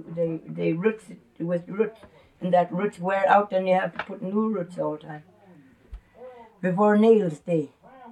they roots it with roots, and that roots wear out, and you have to put new roots all the time. Before nails day.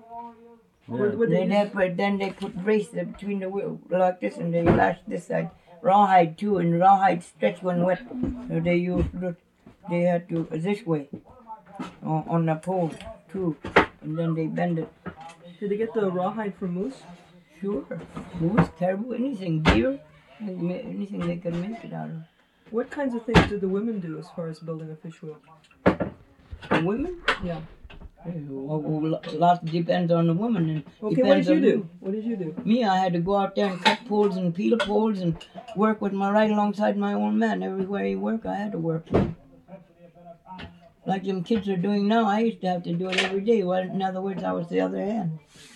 Then they put brace between the wheel like this, and they lash this side. Rawhide too, and rawhide stretch when wet. So they use root. They had to this way on the pole too, and then they bend it. Did they get the rawhide from moose? Sure, moose, caribou, anything, deer, anything they could make it out of. What kinds of things did the women do as far as building a fish wheel? The women? Yeah. Well, a lot depends on the woman. And okay, what did you do? What did you do? Me, I had to go out there and cut poles and peel poles and work with right alongside my own man. Everywhere he worked, I had to work. Like them kids are doing now, I used to have to do it every day. Well, in other words, I was the other hand.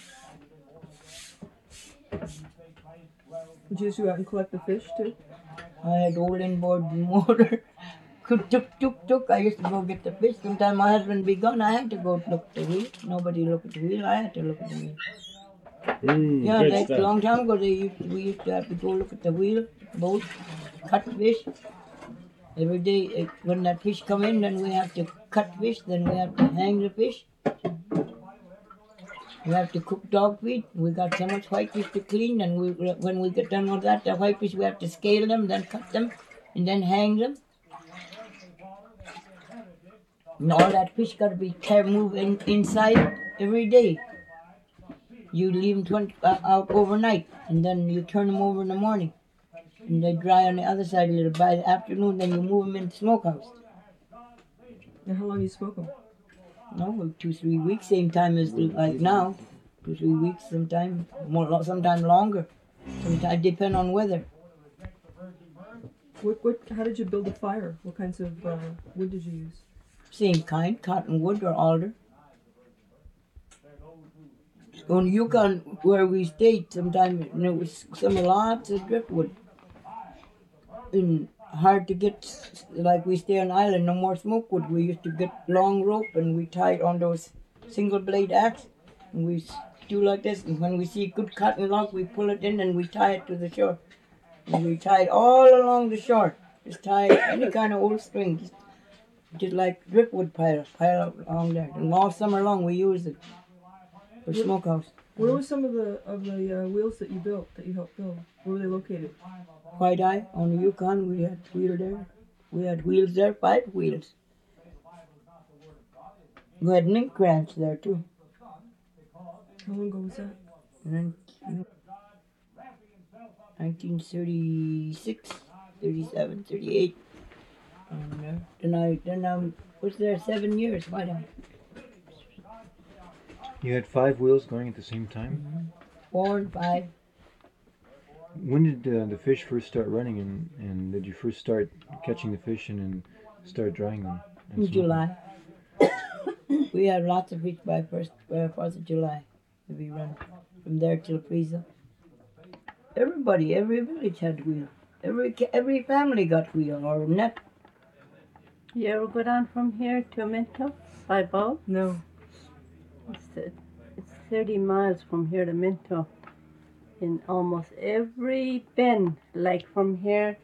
Did you just go out and collect the fish too? I had old inboard motor. Tuk. I used to go get the fish. Sometimes my husband be gone, I had to go look at the wheel. Nobody look at the wheel. I had to look at the wheel. Yeah, like a long time ago, we used to have to go look at the wheel, boat, cut fish. Every day, when that fish come in, then we have to cut fish. Then we have to hang the fish. We have to cook dog feed. We got so much white fish to clean, and when we get done with that, the white fish we have to scale them, then cut them, and then hang them. And all that fish got to be moved inside every day. You leave them out overnight, and then you turn them over in the morning. And they dry on the other side a little. By the afternoon, then you move them in the smokehouse. And how long do you smoke them? No, 2-3 weeks, same time as like now. 2-3 weeks, sometime longer. Sometimes depend on weather. How did you build a fire? What kinds of wood did you use? Same kind, cottonwood or alder. On Yukon, where we stayed, sometimes there was lots of driftwood. And hard to get, like we stay on island, no more smoke wood. We used to get long rope and we tie it on those single blade axe. And we do like this. And when we see good cotton log, we pull it in and we tie it to the shore. And we tie it all along the shore. Just tie any kind of old string. Just like driftwood pile along there. And all summer long we use it for smokehouse. Where were some of the wheels that you helped build? Where were they located? White Eye on the Yukon, we had wheel there. We had wheels there, 5 wheels. We had mink ranch there too. How long ago was that? 1936, 37, 38. Then I was there 7 years. White Eye. You had 5 wheels going at the same time? Mm-hmm. 4 and 5. When did the fish first start running, and did you first start catching the fish and then start drying them? In July. We had lots of fish by 4th of July. We run from there till freeze up. Everybody, every village had wheel. Every family got wheel or net. You ever go down from here to Minto by boat? No. It's 30 miles from here to Minto. In almost every bend, like from here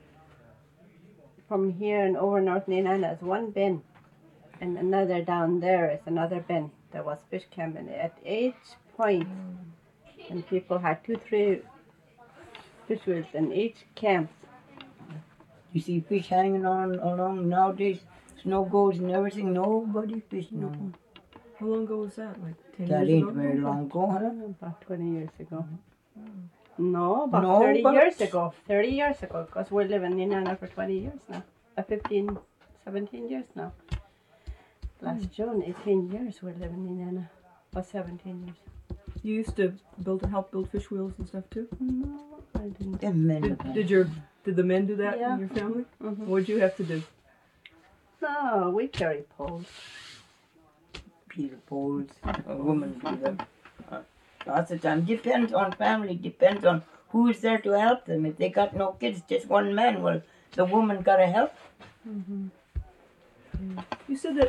and over North Nenana is one bend, and another down there is another bend. There was fish camping at each point, and people had 2-3 fish wheels in each camp. You see fish hanging on along nowadays. Snow goes and everything. Nobody fishing no more. How long ago was that? Like 10 that years ago? That ain't very long ago, huh? About 20 years ago. No, about 30 years ago. 30 years ago, because we're living in Nenana for 20 years now. 15, 17 years now. Last June, 18 years we're living in Nenana. Or 17 years. You used to help build fish wheels and stuff too? No, I didn't. Did the men do that Yeah. in your family? Mm-hmm. What did you have to do? No, we carry poles. Peter poles, a woman do them. Lots of time. Depends on family, depends on who's there to help them. If they got no kids, just one man, well, the woman got to help. Mm-hmm. You said that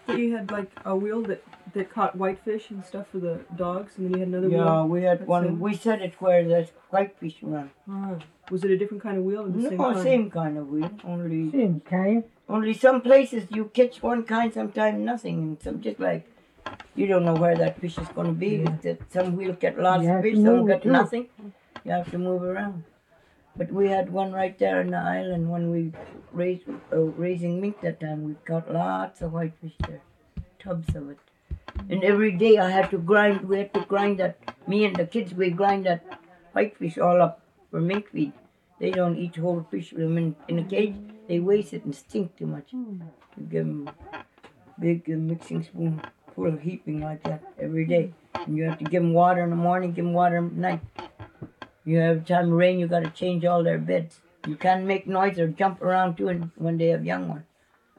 But you had like a wheel that caught whitefish and stuff for the dogs, and then you had another Yeah, wheel. we had That's one. it. We set it where there's whitefish run. Was it a different kind of wheel or the same kind? Same kind of wheel. Only Same kind. only some places you catch one kind, sometimes nothing, and some just like you don't know where that fish is going to be. Yeah. That some will get lots You of have fish, to some move get too. nothing. You have to move around. But we had one right there in the island when we raising mink that time. We caught lots of whitefish there, tubs of it. And every day I had to grind. We had to grind that. Me and the kids, we grind that whitefish all up for mink feed. They don't eat whole fish with them in a cage. They waste it and stink too much. You give them big mixing spoon full of heaping like that every day. And you have to give them water in the morning, give them water at night. You have time of rain, you got to change all their beds. You can't make noise or jump around too when they have young ones.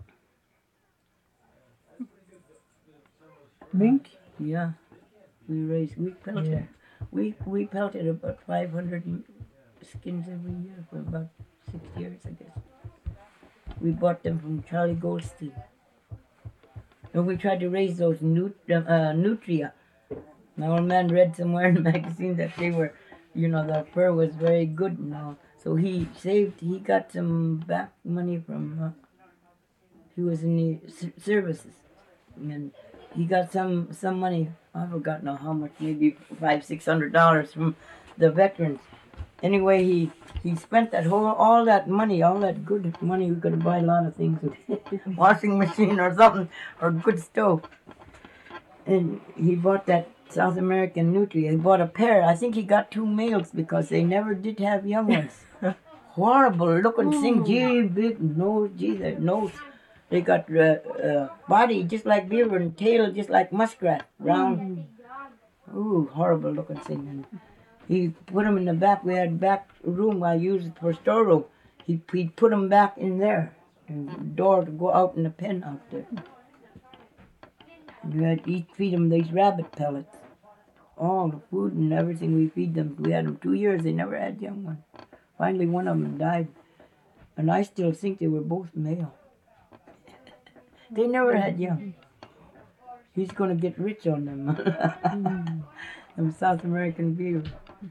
Mink? Yeah, we pelted. Yeah. We pelted about 500 skins every year for about 6 years, I guess. We bought them from Charlie Goldstein. And we tried to raise those nutria. My old man read somewhere in the magazine that they were, the fur was very good and all. So he got some back money from, he was in the services. And he got some money, I forgot now how much, maybe $500-600 from the veterans. Anyway, he spent all that money, all that good money. We could buy a lot of things, washing machine or something, or good stove. And he bought that South American nutria. He bought a pair. I think he got 2 males because they never did have young ones. Horrible looking thing, gee, big nose, gee, their nose. They got body just like beaver and tail just like muskrat, round. Ooh, horrible looking thing. And he put them in the back. We had back room I used it for storeroom. He put them back in there. And door to go out in the pen out there. And we had to feed them these rabbit pellets. All the food and everything we feed them. We had them 2 years. They never had young ones. Finally, one of them died. And I still think they were both male. They never had young. He's going to get rich on them. Them South American beaver.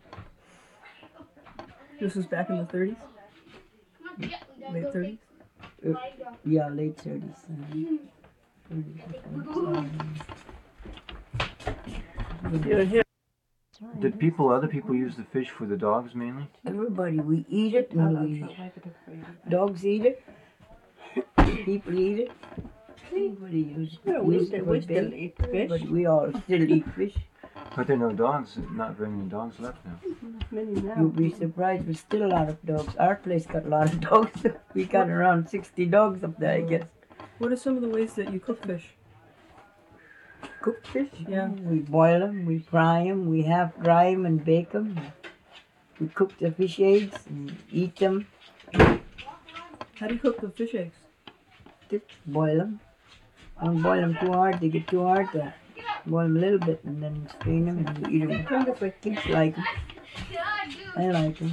This was back in the 30s? Late 30s? Yeah, late 30s. 30s. Did other people use the fish for the dogs mainly? Everybody, we eat it and dogs eat it. People eat it. Everybody uses it. Yeah, we still eat fish. But we all still eat fish. But there are no dogs, not very many dogs left now. Many now. You'll be surprised, there's still a lot of dogs. Our place got a lot of dogs. We got around 60 dogs up there, I guess. What are some of the ways that you cook fish? Cooked fish? Yeah. We boil them, we fry them, we half dry them and bake them. We cook the fish eggs and eat them. How do you cook the fish eggs? Just boil them. Don't boil them too hard, they get too hard. Boil them a little bit and then strain them and eat them. Kids like them. I like them.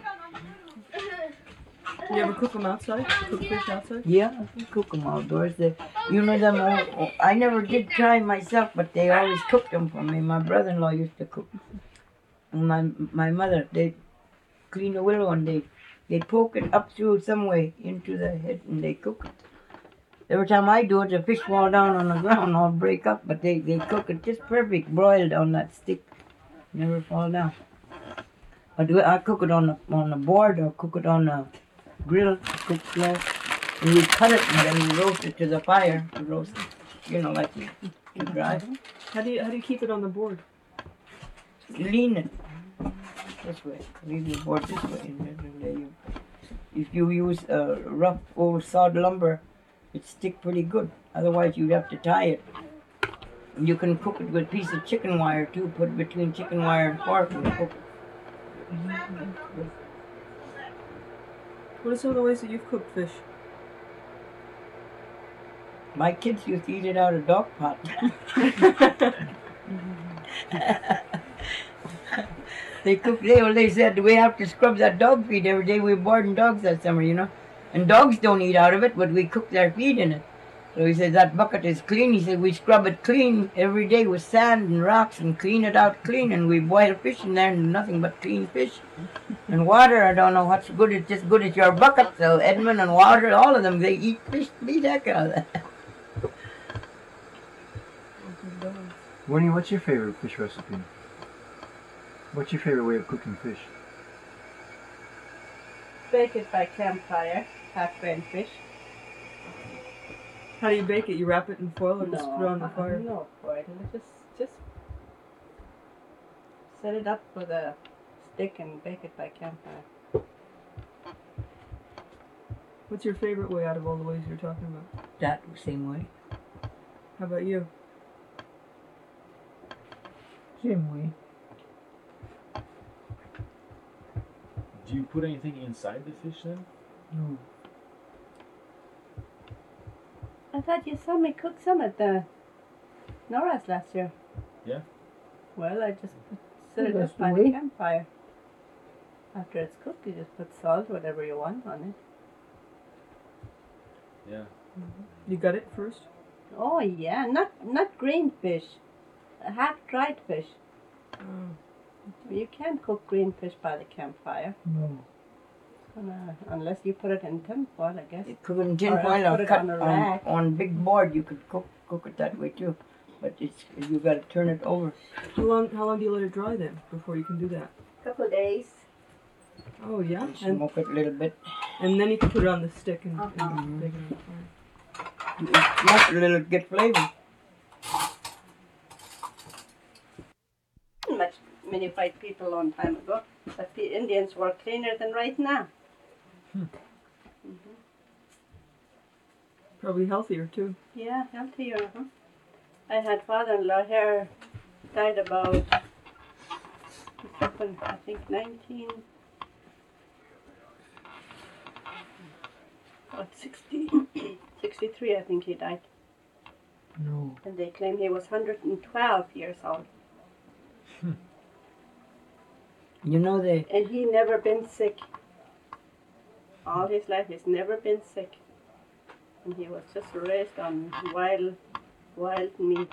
You ever cook them outside? Cook fish outside? Yeah, we cook them outdoors. Them all, I never did try myself, but they always cooked them for me. My brother-in-law used to cook. And my mother, they clean the willow and they poke it up through some way into the head and they cook it. Every time I do it, the fish fall down on the ground or break up, but they cook it just perfect, broiled on that stick. Never fall down. But I cook it on the board or cook it on the grill, cook slow. And we cut it and then we roast it to the fire. We roast it, like you dry. How do you keep it on the board? Lean it this way. Lean the board this way. And then if you use rough old sawed lumber, it stick pretty good. Otherwise, you'd have to tie it. And you can cook it with a piece of chicken wire too. Put it between chicken wire and fork and cook it. What are some of the ways that you've cooked fish? My kids used to eat it out of dog pot. They said we have to scrub that dog feed every day. We were boarding dogs that summer, And dogs don't eat out of it, but we cook their feed in it. So he said, that bucket is clean. He said, we scrub it clean every day with sand and rocks and clean it out clean. And we boil fish in there and nothing but clean fish. And water, I don't know what's good. It's just good as your bucket. So Edmund and Water, all of them, they eat fish, beat the heck out of that. Winnie, what's your favorite fish recipe? What's your favorite way of cooking fish? Bake it by campfire, half-grain fish. How do you bake it? You wrap it in foil or just put it on the fire? No, foil. Just set it up with a stick and bake it by campfire. What's your favorite way out of all the ways you're talking about? That same way. How about you? Same way. Do you put anything inside the fish then? No. I thought you saw me cook some at the Nora's last year. Yeah. Well, I just set it That's up by the the way. campfire. After it's cooked, you just put salt, whatever you want on it. Yeah. You gut it first? Oh yeah, not green fish, half dried fish. You can't cook green fish by the campfire. No. Unless you put it in tinfoil, I guess. You cook it in tin Or foil put or it cut on a rack. on big board. You could cook it that way too. But you got to turn it over. How long do you let it dry then before you can do that? Couple days. Oh yeah, And and smoke it a little bit. then you can put it on the stick and bake it on the fire. You smoke it a little, get flavor. Many white people a long time ago, but the Indians were cleaner than right now. Probably healthier too. Yeah, healthier. Huh? I had father-in-law here, died about, I think 63, I think he died. No. And they claim he was 112 years old. You know And he never been sick. All his life he's never been sick. And he was just raised on wild meat.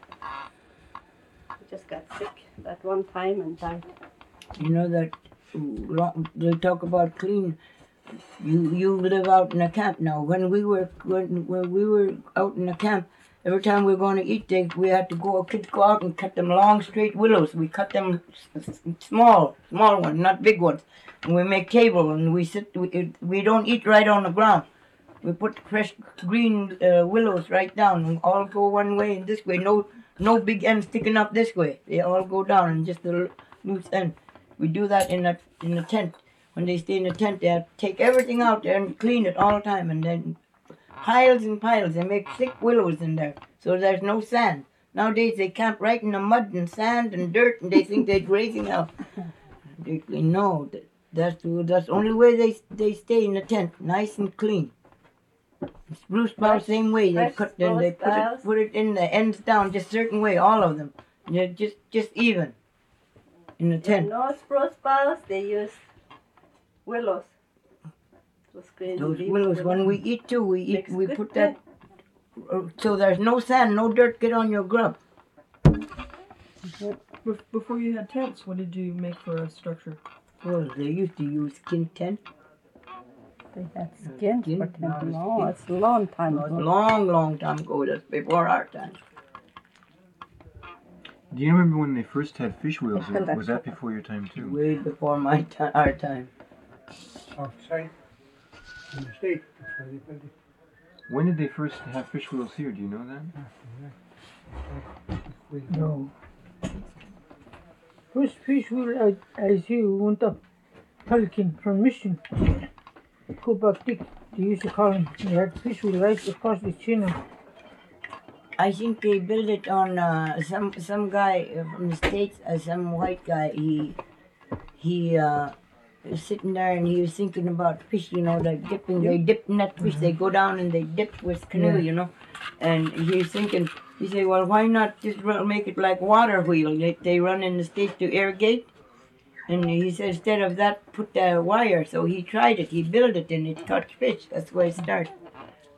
He just got sick that one time and died. that they talk about clean. You live out in a camp now. When we were out in the camp, every time we were going to eat, kids go out and cut them long, straight willows. We cut them small ones, not big ones. And we make table and we sit. We don't eat right on the ground. We put fresh green willows right down and all go one way and this way. No big end sticking up this way. They all go down and just the loose end. We do that in the tent. When they stay in the tent, they have to take everything out there and clean it all the time, and then piles and piles. They make thick willows in there, so there's no sand. Nowadays they camp right in the mud and sand and dirt, and they think they're grazing out. No, that's the only way they stay in the tent, nice and clean. Spruce boughs same way. They cut them. They put it in the ends down, just certain way, all of them. They're just even in the tent. No spruce boughs. They use willows. Those willows, when we eat too, we put that so there's no sand, no dirt get on your grub. Before you had tents, what did you make for a structure? Well, they used to use skin tent. They had skins for tent. No, it's a long time ago. Long time ago. That's before our time. Do you remember when they first had fish wheels? Was that before your time too? Way before our time. Outside in the state. That's where they built it. When did they first have fish wheels here? Do you know that? No. First fish wheel I see went up Pelican from Mission. Go back thick. They used to call him. They had fish wheel right across the channel. I think they built it on some guy from the States, some white guy. He was sitting there and he was thinking about fish, like dipping. They dip in that fish. They go down and they dip with canoe, And he was thinking, he said, well, why not just make it like water wheel? They run in the States to irrigate. And he said, instead of that, put the wire. So he tried it. He built it and it caught fish. That's where it started.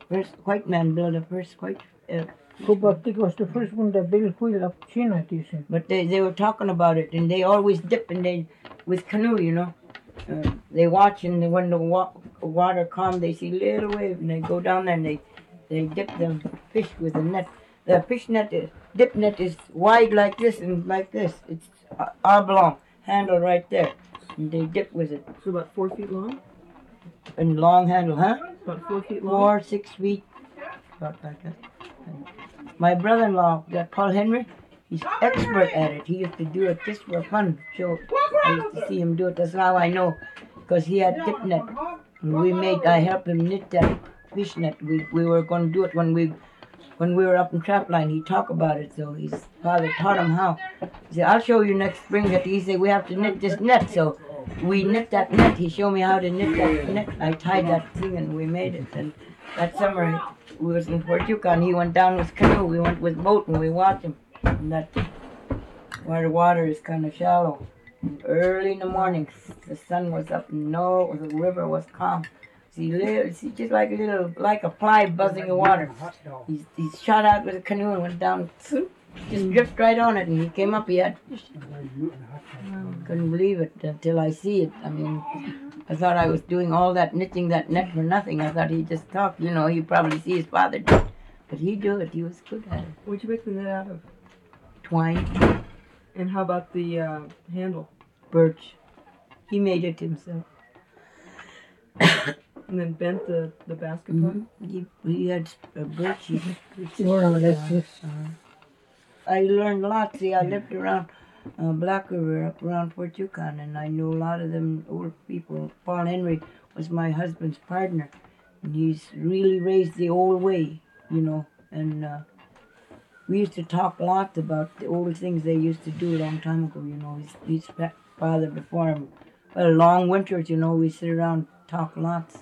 First white man built the first white. Kubaktik was the first one that built wheel up China, you see. But they were talking about it, and they always dip and they with canoe, you know. They watch, and when the water calm, they see little wave, and they go down there and they dip them fish with a net. The fish net, dip net is wide like this and like this. It's oblong, handle right there, and they dip with it. So about 4 feet long? And long handle, huh? About 4 feet long? 4, 6 feet, about like that. My brother-in-law, that Paul Henry, he's expert at it. He used to do it just for fun. So I used to see him do it. That's how I know, because he had dip net. And I helped him knit that fish net. We were going to do it when we were up in Trapline. He talked about it. So his father taught him how. He said, "I'll show you next spring." He said, "We have to knit this net." So we knit that net. He showed me how to knit that net. I tied that thing and we made it. And that summer we was in Fort Yukon. He went down with canoe. We went with boat and we watched him. And that where the water is kind of shallow. And early in the morning, the sun was up and the river was calm. See just like a fly buzzing in water. He shot out with a canoe and went down, just drifted right on it, and he came up. He had fish. Couldn't believe it until I see it. I mean, I thought I was doing all that knitting that net for nothing. I thought he just talked. You know, he probably see his father do it, but he do it. He was good at it. What'd you make the net out of? Twine, And how about the handle? birch. He made it himself. And then bent the basket hook? He had a birch. More or less, yes. I learned a lot. See, I lived around Black River, up around Fort Yukon, and I knew a lot of them old people. Paul Henry was my husband's partner, and he's really raised the old way, you know. And we used to talk a lot about the old things they used to do a long time ago, you know. His father before him. Well, long winters, you know, we sit around talk lots.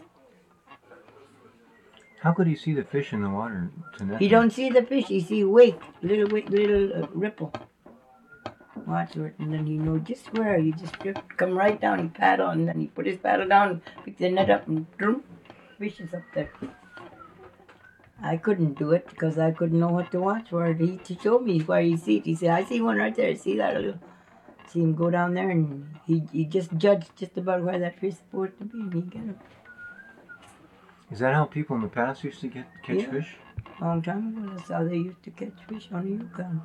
How could he see the fish in the water to net? He don't see the fish. He see wake, little ripple. Watch it, and then he know just where. He just come right down and paddle, and then he put his paddle down, pick the net up, and boom, fish is up there. I couldn't do it because I couldn't know what to watch for. He showed me where he see it. He said, "I see one right there. See that little?" See him go down there, and he just judged just about where that fish is supposed to be, and he get him. Is that how people in the past used to catch fish? Long time ago, that's how they used to catch fish on the Yukon.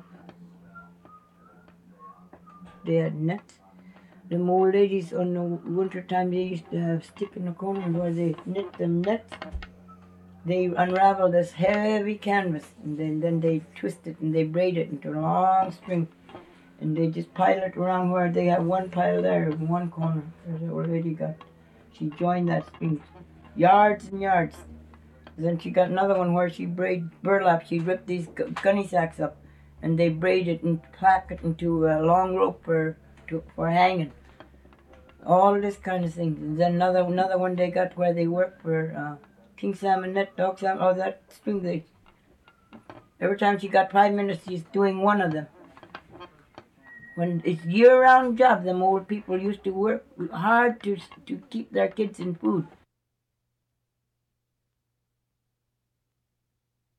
They had nets. The old ladies on the winter time, they used to have stick in the corner where they knit them nets. They unravel this heavy canvas, and then they twist it and they braid it into a long string, and they just pile it around where they have one pile there in one corner. Where the old lady got, she joined that string, yards and yards. Then she got another one where she braid burlap. She ripped these gunny sacks up, and they braid it and pack it into a long rope for hanging. All this kind of things. And then another one they got where they work for king salmon net, dog salmon. Oh, that string. Every time she got 5 minutes, she's doing one of them. When it's year-round job, them old people used to work hard to keep their kids in food.